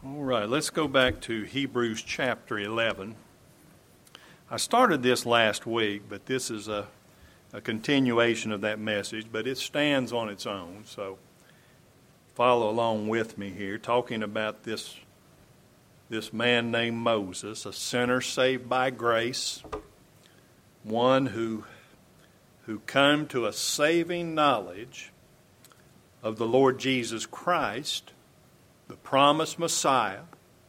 All right, let's go back to Hebrews chapter 11. I started this last week, but this is a continuation of that message, but it stands on its own, so follow along with me here, talking about this man named Moses, a sinner saved by grace, one who came to a saving knowledge of the Lord Jesus Christ, the promised Messiah,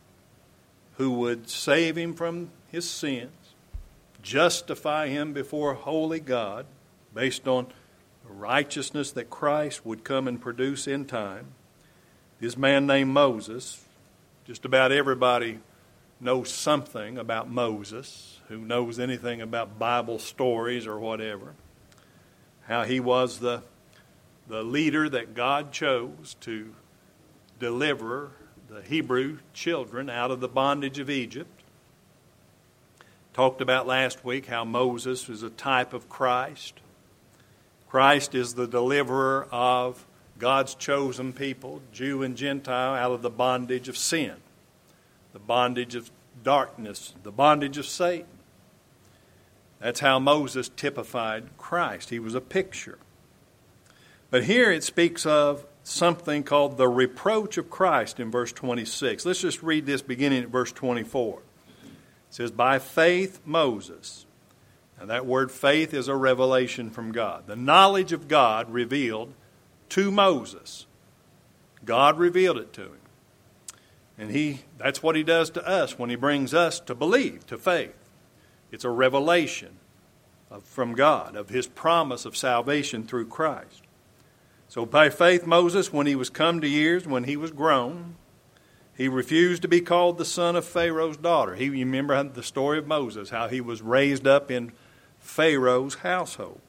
who would save him from his sins, justify him before holy God based on the righteousness that Christ would come and produce in time. This man named Moses, just about everybody knows something about Moses, who knows anything about Bible stories or whatever, how he was the leader that God chose to deliver the Hebrew children out of the bondage of Egypt. Talked about last week how Moses was a type of Christ. Christ is the deliverer of God's chosen people, Jew and Gentile, out of the bondage of sin, the bondage of darkness, the bondage of Satan. That's how Moses typified Christ. He was a picture. But here it speaks of something called the reproach of Christ in verse 26. Let's just read this beginning at verse 24. It says, by faith Moses. Now that word faith is a revelation from God. The knowledge of God revealed to Moses. God revealed it to him. And that's what he does to us when he brings us to believe, to faith. It's a revelation from God of his promise of salvation through Christ. So by faith Moses, when he was come to years, when he was grown, he refused to be called the son of Pharaoh's daughter. You remember the story of Moses, how he was raised up in Pharaoh's household.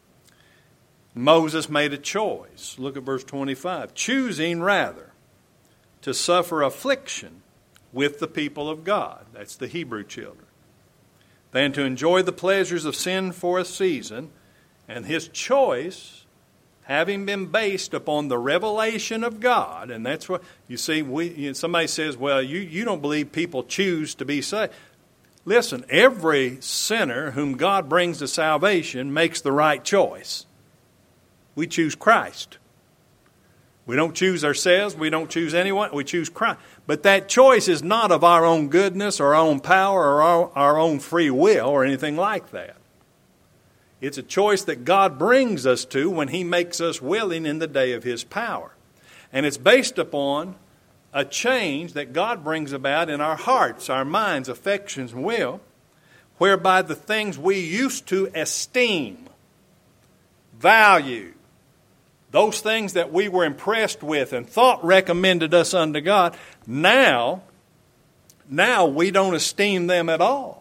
Moses made a choice. Look at verse 25. Choosing rather to suffer affliction with the people of God, that's the Hebrew children, than to enjoy the pleasures of sin for a season. And his choice, having been based upon the revelation of God, and that's what, you see, somebody says, well, you don't believe people choose to be saved. Listen, every sinner whom God brings to salvation makes the right choice. We choose Christ. We don't choose ourselves. We don't choose anyone. We choose Christ. But that choice is not of our own goodness or our own power or our own free will or anything like that. It's a choice that God brings us to when he makes us willing in the day of his power. And it's based upon a change that God brings about in our hearts, our minds, affections, and will, whereby the things we used to esteem, value, those things that we were impressed with and thought recommended us unto God, now we don't esteem them at all.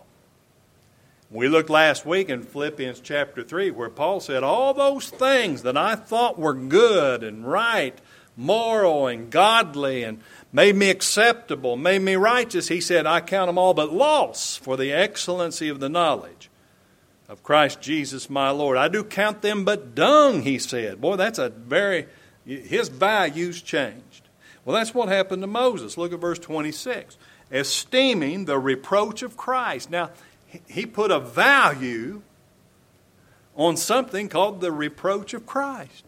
We looked last week in Philippians chapter 3 where Paul said, all those things that I thought were good and right, moral and godly and made me acceptable, made me righteous, he said, I count them all but loss for the excellency of the knowledge of Christ Jesus my Lord. I do count them but dung, he said. Boy, his values changed. Well, that's what happened to Moses. Look at verse 26. Esteeming the reproach of Christ. Now, he put a value on something called the reproach of Christ.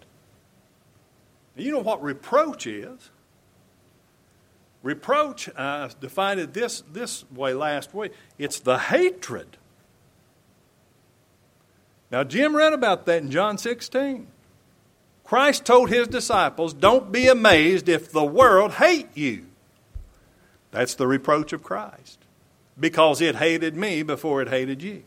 You know what reproach is? Reproach, I defined it this way last week. It's the hatred. Now, Jim read about that in John 16. Christ told his disciples, don't be amazed if the world hate you. That's the reproach of Christ. Because it hated me before it hated you.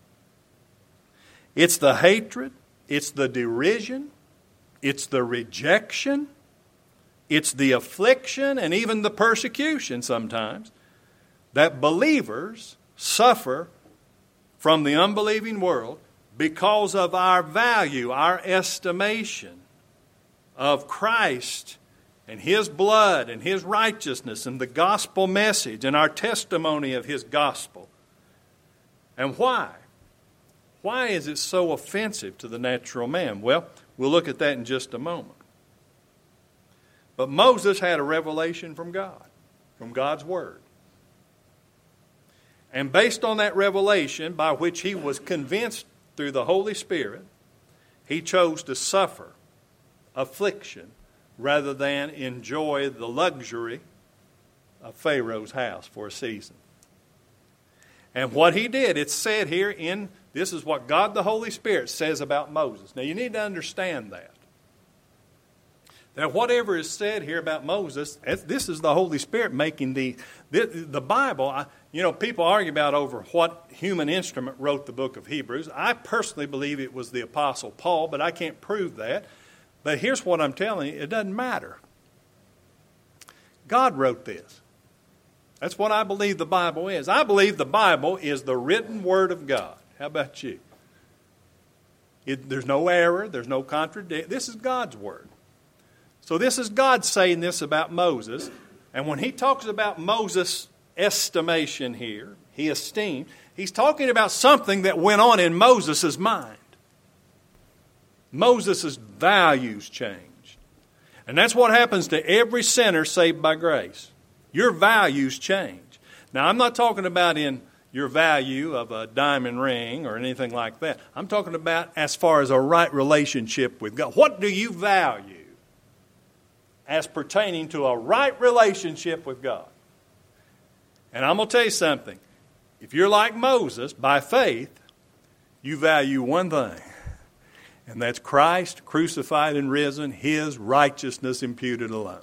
It's the hatred, it's the derision, it's the rejection, it's the affliction, and even the persecution sometimes that believers suffer from the unbelieving world because of our value, our estimation of Christ and his blood and his righteousness and the gospel message and our testimony of his gospel. And why? Why is it so offensive to the natural man? Well, we'll look at that in just a moment. But Moses had a revelation from God. from God's Word. And based on that revelation by which he was convinced through the Holy Spirit, he chose to suffer affliction rather than enjoy the luxury of Pharaoh's house for a season. And what he did, it's said here this is what God the Holy Spirit says about Moses. Now you need to understand that. That whatever is said here about Moses, this is the Holy Spirit making the Bible. People argue about over what human instrument wrote the book of Hebrews. I personally believe it was the Apostle Paul, but I can't prove that. But here's what I'm telling you, it doesn't matter. God wrote this. That's what I believe the Bible is. I believe the Bible is the written Word of God. How about you? There's no error. There's no contradiction. This is God's Word. So this is God saying this about Moses. And when he talks about Moses' estimation here, he esteemed, he's talking about something that went on in Moses' mind. Moses' values changed. And that's what happens to every sinner saved by grace. Your values change. Now, I'm not talking about in your value of a diamond ring or anything like that. I'm talking about as far as a right relationship with God. What do you value as pertaining to a right relationship with God? And I'm going to tell you something. If you're like Moses, by faith, you value one thing. And that's Christ crucified and risen, His righteousness imputed alone.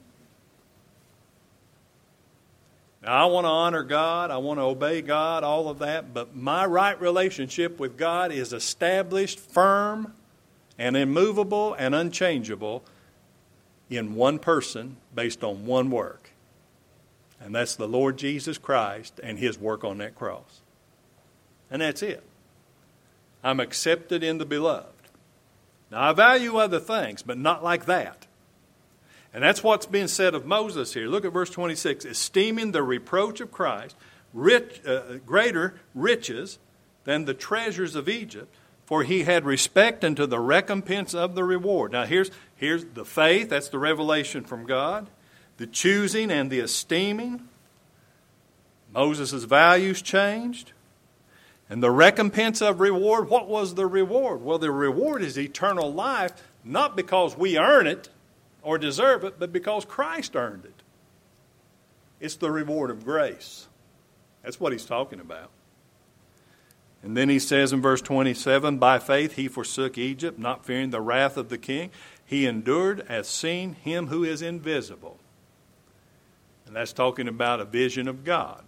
Now, I want to honor God, I want to obey God, all of that, but my right relationship with God is established, firm, and immovable and unchangeable in one person based on one work. And that's the Lord Jesus Christ and His work on that cross. And that's it. I'm accepted in the beloved. Now, I value other things, but not like that. And that's what's being said of Moses here. Look at verse 26. Esteeming the reproach of Christ greater riches than the treasures of Egypt, for he had respect unto the recompense of the reward. Now, here's the faith. That's the revelation from God. The choosing and the esteeming. Moses' values changed. And the recompense of reward, what was the reward? Well, the reward is eternal life, not because we earn it or deserve it, but because Christ earned it. It's the reward of grace. That's what he's talking about. And then he says in verse 27, by faith he forsook Egypt, not fearing the wrath of the king. He endured as seeing him who is invisible. And that's talking about a vision of God.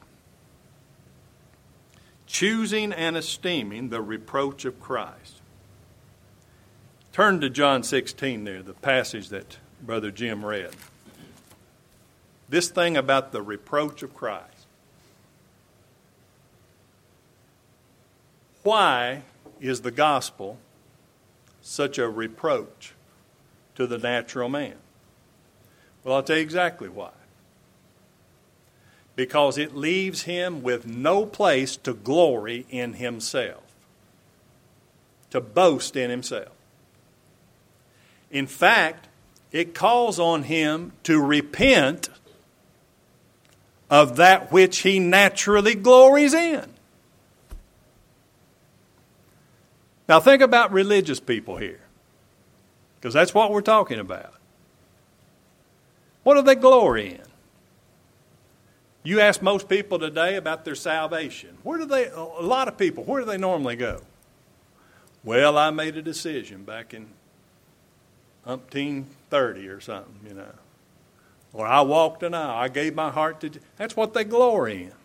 Choosing and esteeming the reproach of Christ. Turn to John 16 there, the passage that Brother Jim read. This thing about the reproach of Christ. Why is the gospel such a reproach to the natural man? Well, I'll tell you exactly why. Because it leaves him with no place to glory in himself, to boast in himself. In fact, it calls on him to repent of that which he naturally glories in. Now think about religious people here, because that's what we're talking about. What do they glory in? You ask most people today about their salvation. A lot of people, where do they normally go? Well, I made a decision back in 1930 or something, Or I walked an aisle. I gave my heart to... That's what they glory in.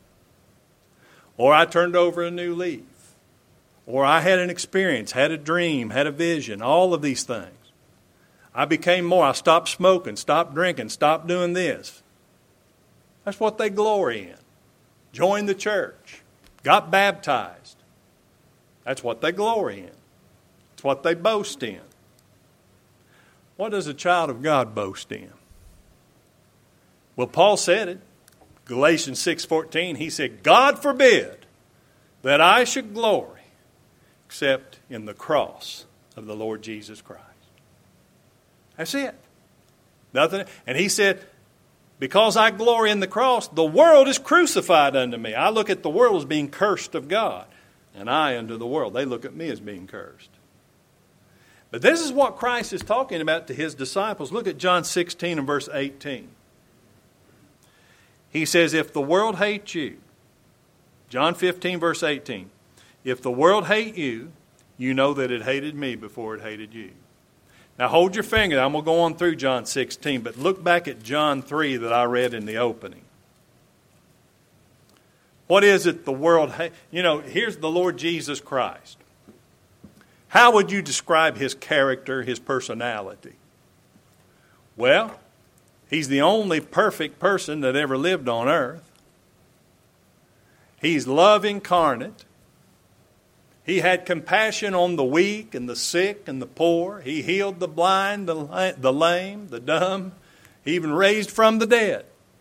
Or I turned over a new leaf. Or I had an experience, had a dream, had a vision, all of these things. I became more. I stopped smoking, stopped drinking, stopped doing this. That's what they glory in. Joined the church. Got baptized. That's what they glory in. It's what they boast in. What does a child of God boast in? Well, Paul said it. Galatians 6:14, he said, God forbid that I should glory except in the cross of the Lord Jesus Christ. That's it. Nothing. And he said, because I glory in the cross, the world is crucified unto me. I look at the world as being cursed of God, and I unto the world. They look at me as being cursed. But this is what Christ is talking about to his disciples. Look at John 16 and verse 18. He says, if the world hates you, John 15 verse 18, if the world hate you, you know that it hated me before it hated you. Now hold your finger. I'm going to go on through John 16, but look back at John 3 that I read in the opening. What is it the world hates? You know, here's the Lord Jesus Christ. How would you describe his character, his personality? Well, he's the only perfect person that ever lived on earth. He's love incarnate. He had compassion on the weak and the sick and the poor. He healed the blind, the lame, the dumb. He even raised from the dead.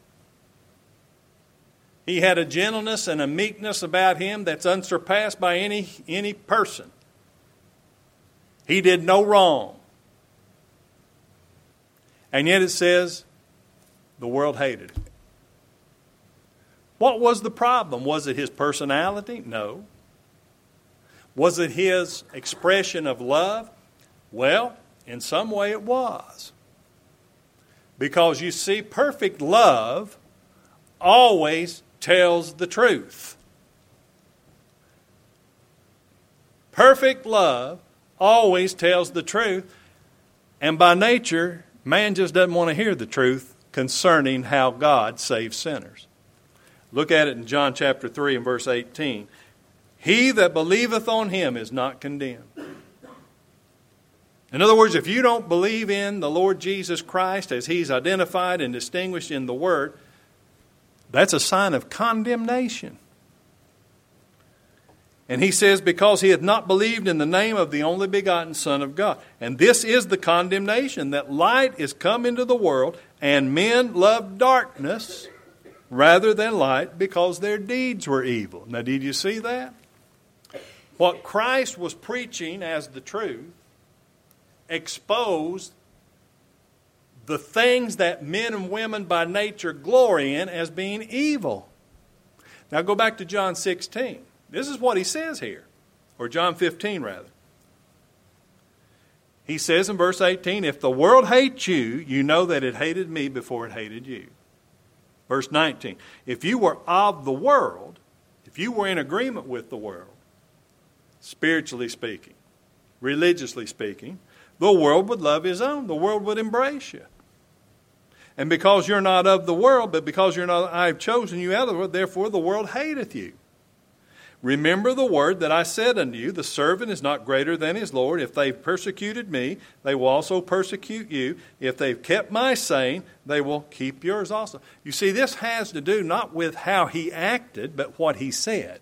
He had a gentleness and a meekness about him that's unsurpassed by any person. He did no wrong. And yet it says the world hated him. What was the problem? Was it his personality? No. Was it his expression of love? Well, in some way it was. Because you see, perfect love always tells the truth. Perfect love always tells the truth. And by nature, man just doesn't want to hear the truth concerning how God saves sinners. Look at it in John chapter 3 and verse 18. He that believeth on him is not condemned. In other words, if you don't believe in the Lord Jesus Christ as he's identified and distinguished in the Word, that's a sign of condemnation. And he says, because he hath not believed in the name of the only begotten Son of God. And this is the condemnation, that light is come into the world, and men love darkness rather than light, because their deeds were evil. Now, did you see that? What Christ was preaching as the truth exposed the things that men and women by nature glory in as being evil. Now go back to John 16. This is what he says here, or John 15 rather. He says in verse 18, if the world hates you, you know that it hated me before it hated you. Verse 19, if you were of the world, if you were in agreement with the world, spiritually speaking, religiously speaking, the world would love his own. The world would embrace you. And because you're not of the world, but because you're not, I have chosen you out of the world, therefore the world hateth you. Remember the word that I said unto you, the servant is not greater than his Lord. If they've persecuted me, they will also persecute you. If they've kept my saying, they will keep yours also. You see, this has to do not with how he acted, but what he said.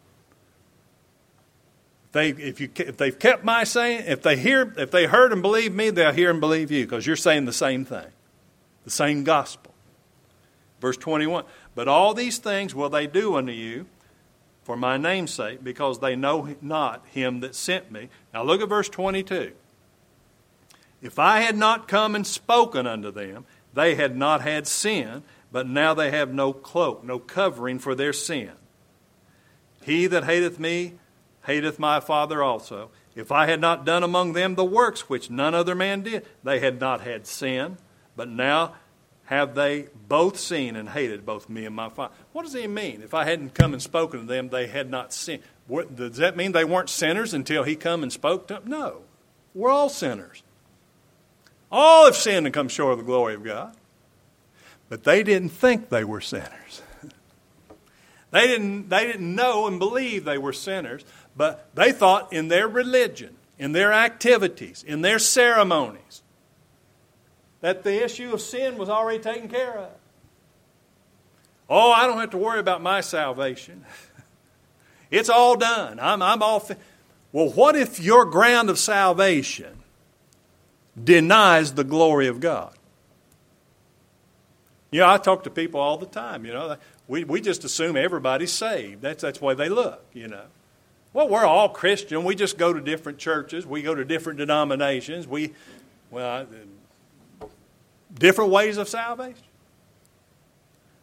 If they've kept my saying, if they heard and believe me, they'll hear and believe you, because you're saying the same thing, the same gospel. Verse 21, but all these things will they do unto you for my name's sake, because they know not him that sent me. Now look at verse 22. If I had not come and spoken unto them, they had not had sin, but now they have no cloak, no covering for their sin. He that hateth me hateth my Father also. If I had not done among them the works which none other man did, they had not had sin, but now have they both seen and hated both me and my Father. What does he mean? If I hadn't come and spoken to them, they had not sinned. Does that mean they weren't sinners until he come and spoke to them? No. We're all sinners. All have sinned and come short of the glory of God. But they didn't think they were sinners. They didn't know and believe they were sinners, but they thought in their religion, in their activities, in their ceremonies, that the issue of sin was already taken care of. Oh, I don't have to worry about my salvation. It's all done. I'm all. Well, what if your ground of salvation denies the glory of God? You know, I talk to people all the time. You know, we just assume everybody's saved. That's the way they look. You know, well, we're all Christian. We just go to different churches. We go to different denominations. Different ways of salvation.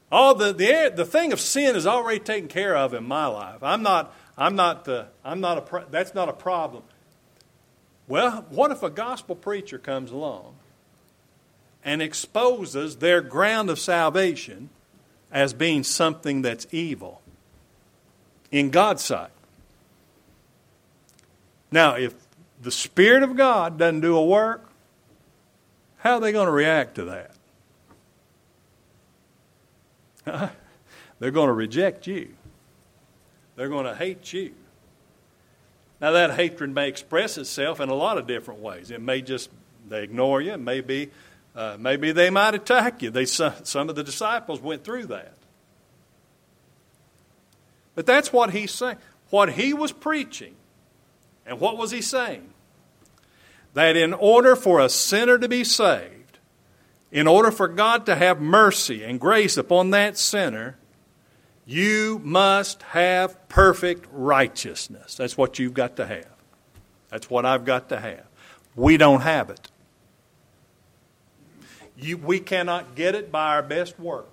All the thing of sin is already taken care of in my life. That's not a problem. Well, what if a gospel preacher comes along and exposes their ground of salvation as being something that's evil in God's sight? Now, if the Spirit of God doesn't do a work, how are they going to react to that? They're going to reject you. They're going to hate you. Now, that hatred may express itself in a lot of different ways. It may just, they ignore you. Maybe they might attack you. Some of the disciples went through that. But that's what he's saying. What he was preaching, and what was he saying? That in order for a sinner to be saved, in order for God to have mercy and grace upon that sinner, you must have perfect righteousness. That's what you've got to have. That's what I've got to have. We don't have it. We cannot get it by our best works.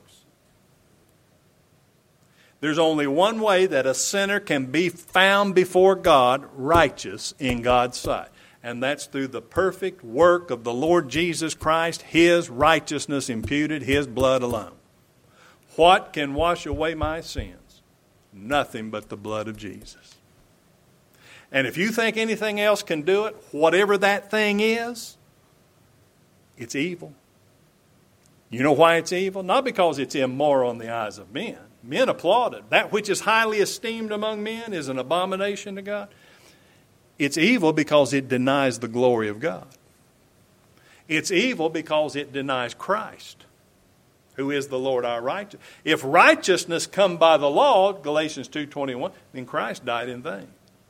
There's only one way that a sinner can be found before God righteous in God's sight. And that's through the perfect work of the Lord Jesus Christ, His righteousness imputed, His blood alone. What can wash away my sins? Nothing but the blood of Jesus. And if you think anything else can do it, whatever that thing is, it's evil. You know why it's evil? Not because it's immoral in the eyes of men. Men applaud it. That which is highly esteemed among men is an abomination to God. It's evil because it denies the glory of God. It's evil because it denies Christ, who is the Lord our righteous. If righteousness come by the law, Galatians 2:21, then Christ died in vain.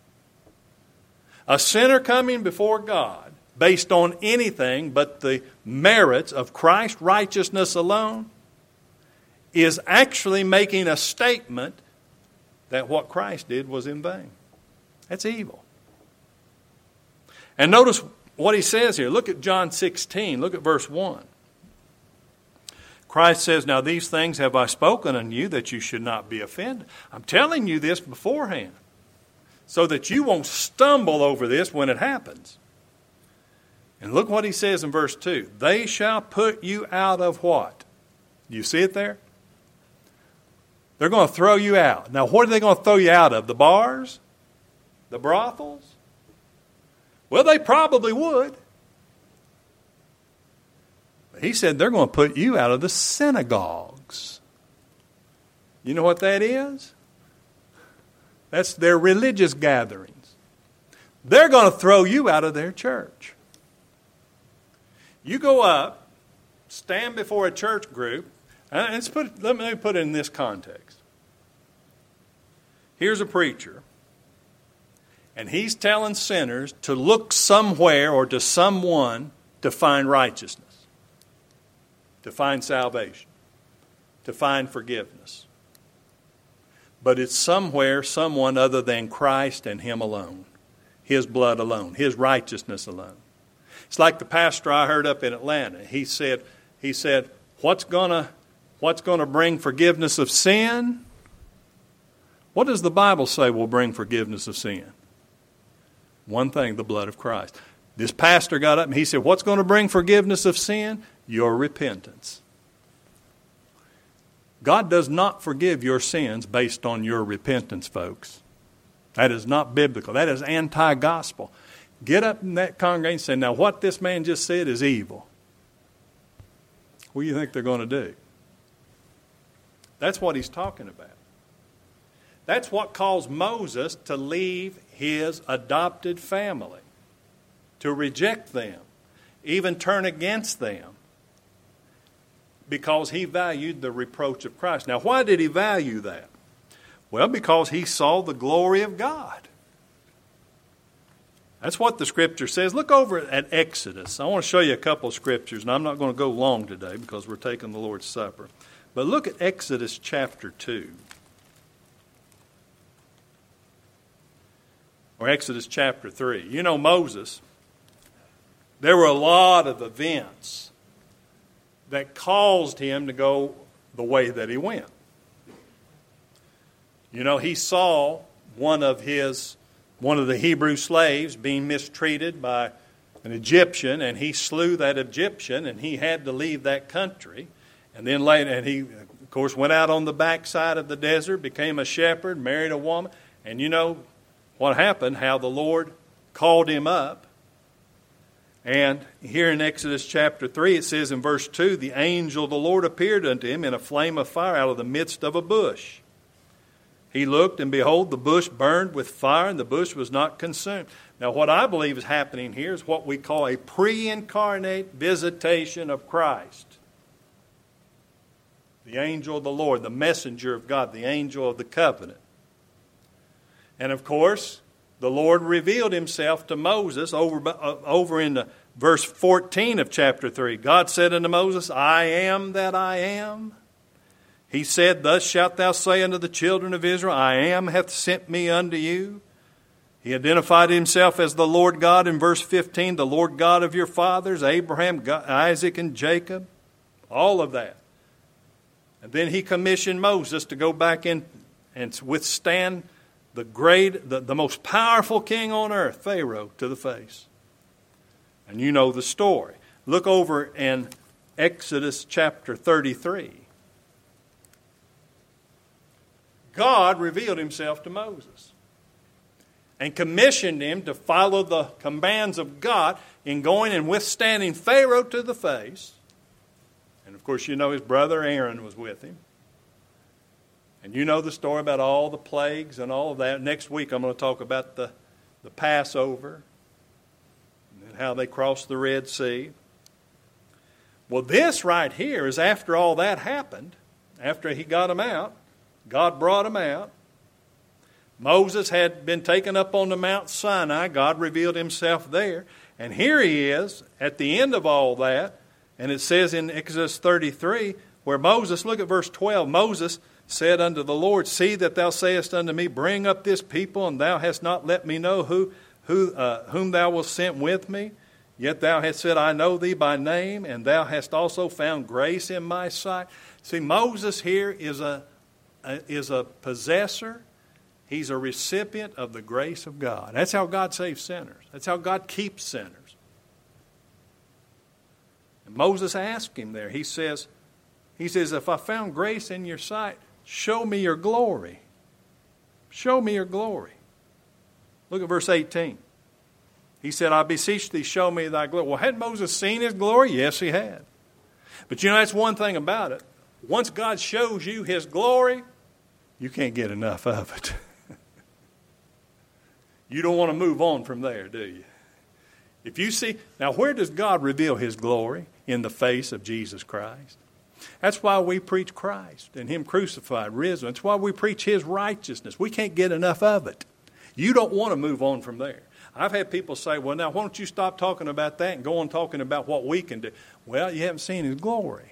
A sinner coming before God based on anything but the merits of Christ's righteousness alone is actually making a statement that what Christ did was in vain. That's evil. And notice what he says here. Look at John 16. Look at verse 1. Christ says, "Now these things have I spoken unto you, that you should not be offended." I'm telling you this beforehand, so that you won't stumble over this when it happens. And look what he says in verse 2. "They shall put you out of" what? You see it there? They're going to throw you out. Now, what are they going to throw you out of? The bars? The brothels? Well, they probably would. But he said they're going to put you out of the synagogues. You know what that is? That's their religious gatherings. They're going to throw you out of their church. You go up, stand before a church group, and let me put it in this context. Here's a preacher, and he's telling sinners to look somewhere or to someone to find righteousness, to find salvation, to find forgiveness. But it's somewhere, someone other than Christ and Him alone, His blood alone, His righteousness alone. It's like the pastor I heard up in Atlanta. He said, what's going to bring forgiveness of sin? What does the Bible say will bring forgiveness of sin? One thing, the blood of Christ. This pastor got up and he said, what's going to bring forgiveness of sin? Your repentance. God does not forgive your sins based on your repentance, folks. That is not biblical. That is anti-gospel. Get up in that congregation and say, now what this man just said is evil. What do you think they're going to do? That's what he's talking about. That's what caused Moses to leave his adopted family, to reject them, even turn against them, because he valued the reproach of Christ. Now, why did he value that? Well, because he saw the glory of God. That's what the Scripture says. Look over at Exodus. I want to show you a couple of Scriptures, and I'm not going to go long today because we're taking the Lord's Supper. But look at Exodus chapter 2. Or Exodus chapter 3. You know, Moses, there were a lot of events that caused him to go the way that he went. You know, he saw one of the Hebrew slaves being mistreated by an Egyptian, and he slew that Egyptian, and he had to leave that country. And then later, and he, of course, went out on the backside of the desert, became a shepherd, married a woman. And you know what happened, how the Lord called him up. And here in Exodus chapter 3, it says in verse 2, the angel of the Lord appeared unto him in a flame of fire out of the midst of a bush. He looked, and behold, the bush burned with fire, and the bush was not consumed. Now, what I believe is happening here is what we call a pre-incarnate visitation of Christ. The angel of the Lord, the messenger of God, the angel of the covenant. And of course, the Lord revealed himself to Moses over in verse 14 of chapter 3. God said unto Moses, I am that I am. He said, thus shalt thou say unto the children of Israel, I am hath sent me unto you. He identified himself as the Lord God in verse 15, the Lord God of your fathers, Abraham, Isaac, and Jacob. All of that. And then he commissioned Moses to go back in and withstand the most powerful king on earth, Pharaoh, to the face. And you know the story. Look over in Exodus chapter 33. God revealed himself to Moses and commissioned him to follow the commands of God in going and withstanding Pharaoh to the face. And of course, you know his brother Aaron was with him. And you know the story about all the plagues and all of that. Next week I'm going to talk about the Passover and how they crossed the Red Sea. Well, this right here is after all that happened, after he got them out. God brought him out. Moses had been taken up on the Mount Sinai. God revealed himself there. And here he is at the end of all that. And it says in Exodus 33, where Moses, look at verse 12, Moses said unto the Lord, see that thou sayest unto me, bring up this people, and thou hast not let me know whom thou wilt send with me. Yet thou hast said, I know thee by name, and thou hast also found grace in my sight. See, Moses here is a possessor. He's a recipient of the grace of God. That's how God saves sinners. That's how God keeps sinners. And Moses asked him there. He says, if I found grace in your sight, show me your glory. Show me your glory. Look at verse 18. He said, I beseech thee, show me thy glory. Well, had Moses seen his glory? Yes, he had. But you know, that's one thing about it. Once God shows you his glory, you can't get enough of it. You don't want to move on from there, do you? If you see, now where does God reveal his glory? In the face of Jesus Christ. That's why we preach Christ and him crucified, risen. That's why we preach his righteousness. We can't get enough of it. You don't want to move on from there. I've had people say, well, now why don't you stop talking about that and go on talking about what we can do? Well, you haven't seen his glory.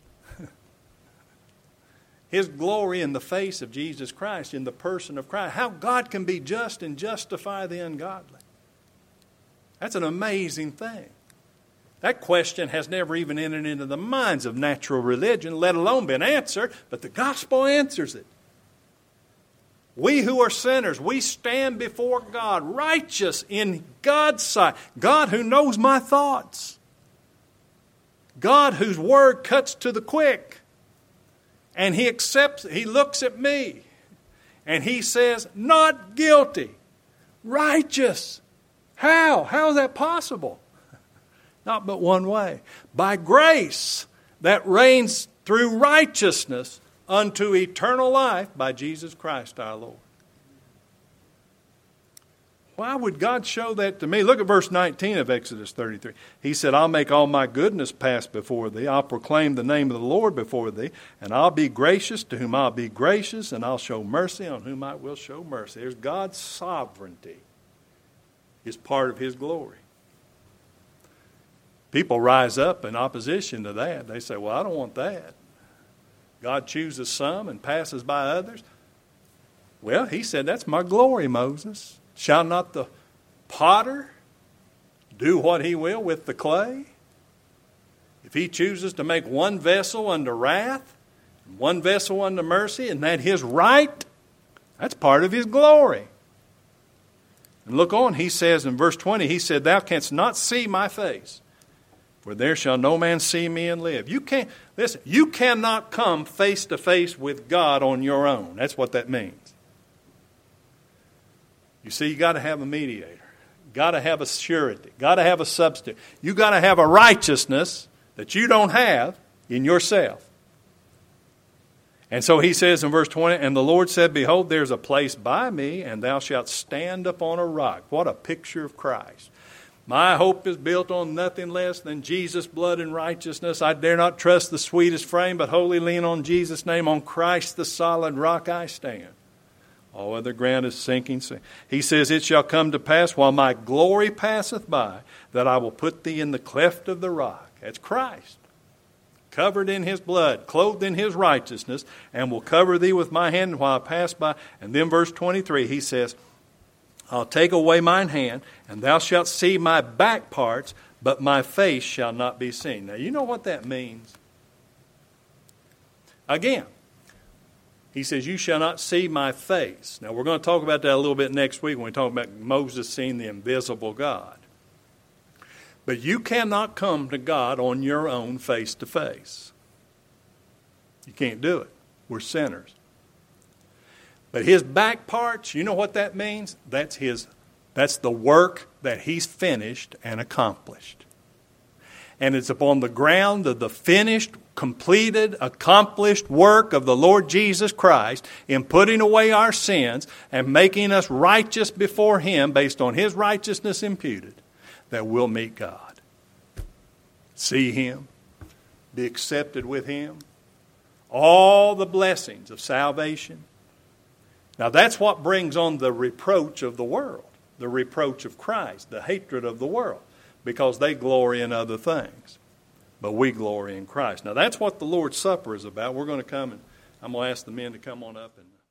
His glory in the face of Jesus Christ, in the person of Christ. How God can be just and justify the ungodly. That's an amazing thing. That question has never even entered into the minds of natural religion, let alone been answered, but the gospel answers it. We who are sinners, we stand before God, righteous in God's sight. God who knows my thoughts. God whose word cuts to the quick. And he looks at me, and he says, not guilty, righteous. How? How is that possible? Not but one way. By grace that reigns through righteousness unto eternal life by Jesus Christ our Lord. Why would God show that to me? Look at verse 19 of Exodus 33. He said, I'll make all my goodness pass before thee. I'll proclaim the name of the Lord before thee. And I'll be gracious to whom I'll be gracious. And I'll show mercy on whom I will show mercy. There's God's sovereignty. Is part of his glory. People rise up in opposition to that. They say, well, I don't want that. God chooses some and passes by others. Well, he said, that's my glory, Moses. Shall not the potter do what he will with the clay? If he chooses to make one vessel unto wrath One vessel unto mercy, and that his right, that's part of his glory. And look on, he says in verse 20, he said, thou canst not see my face, for there shall no man see me and live. You can't, listen, you cannot come face to face with God on your own. That's what that means. You see, you got to have a mediator. Got to have a surety. Got to have a substitute. You got to have a righteousness that you don't have in yourself. And so he says in verse 20, and the Lord said, behold, there's a place by me, and thou shalt stand upon a rock. What a picture of Christ. My hope is built on nothing less than Jesus' blood and righteousness. I dare not trust the sweetest frame, but wholly lean on Jesus' name. On Christ the solid rock I stand. All other ground is sinking. He says, it shall come to pass while my glory passeth by, that I will put thee in the cleft of the rock. That's Christ. Covered in his blood, clothed in his righteousness, and will cover thee with my hand while I pass by. And then verse 23, he says, I'll take away mine hand, and thou shalt see my back parts, but my face shall not be seen. Now, you know what that means? Again, he says, you shall not see my face. Now, we're going to talk about that a little bit next week when we talk about Moses seeing the invisible God. But you cannot come to God on your own face to face. You can't do it. We're sinners. But his back parts, you know what that means? That's the work that he's finished and accomplished. And it's upon the ground of the finished, completed, accomplished work of the Lord Jesus Christ in putting away our sins and making us righteous before him based on his righteousness imputed that we'll meet God. See him. Be accepted with him. All the blessings of salvation. Now that's what brings on the reproach of the world. The reproach of Christ. The hatred of the world. Because they glory in other things. But we glory in Christ. Now that's what the Lord's Supper is about. We're going to come and I'm going to ask the men to come on up and